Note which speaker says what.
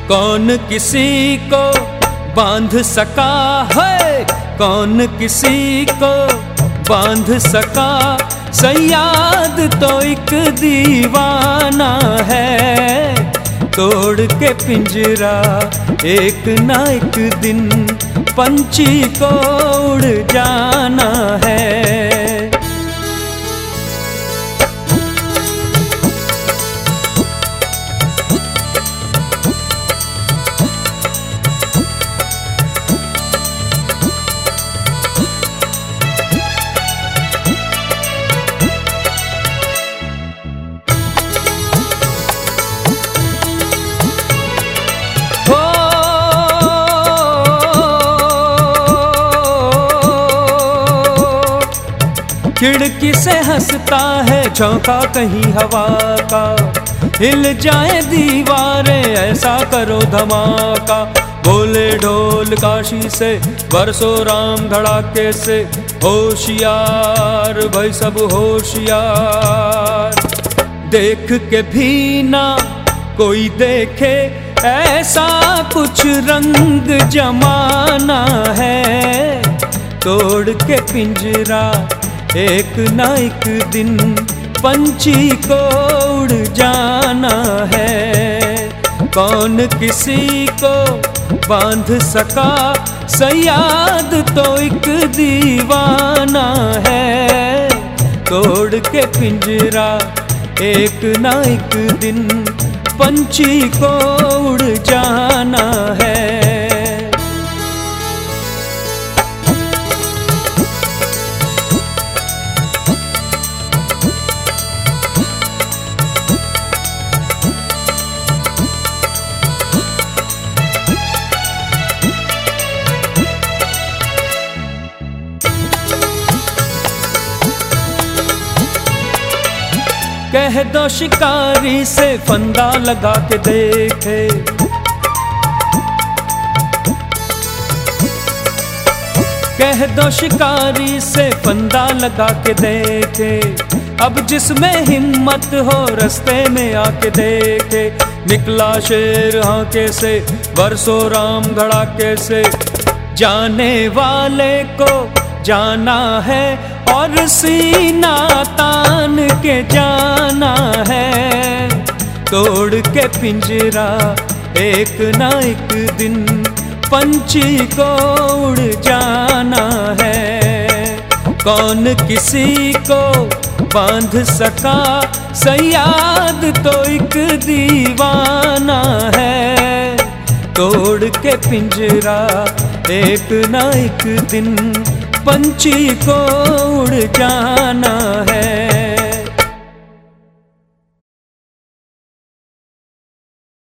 Speaker 1: कौन किसी को बांध सका है, कौन किसी को बांध सका। सयाद तो एक दीवाना है, तोड़ के पिंजरा एक ना एक दिन पंछी को उड़ जाना है। खिड़की से हंसता है झोंका कहीं हवा का, हिल जाए दीवारें ऐसा करो धमाका। बोले ढोल काशी से बरसो राम धड़ाके से, होशियार भाई सब होशियार। देख के भी ना कोई देखे ऐसा कुछ रंग जमाना है, तोड़ के पिंजरा एक ना एक दिन पंछी को उड़ जाना है। कौन किसी को बांध सका, सयाद तो एक दीवाना है, तोड़ के पिंजरा एक ना एक दिन पंछी को उड़ जाना है। कह दो शिकारी से फंदा लगा के देखे, कह दो शिकारी से फंदा लगा के देखे। अब जिसमें हिम्मत हो रास्ते में आके देखे, निकला शेर हाके से बरसो राम धड़ाके से। जाने वाले को जाना है और सीना तान के जाना है, तोड़ के पिंजरा एक ना एक दिन पंछी को उड़ जाना है। कौन किसी को बांध सका, सयाद तो एक दीवाना है, तोड़ के पिंजरा एक ना एक दिन पंछी को उड़ जाना है।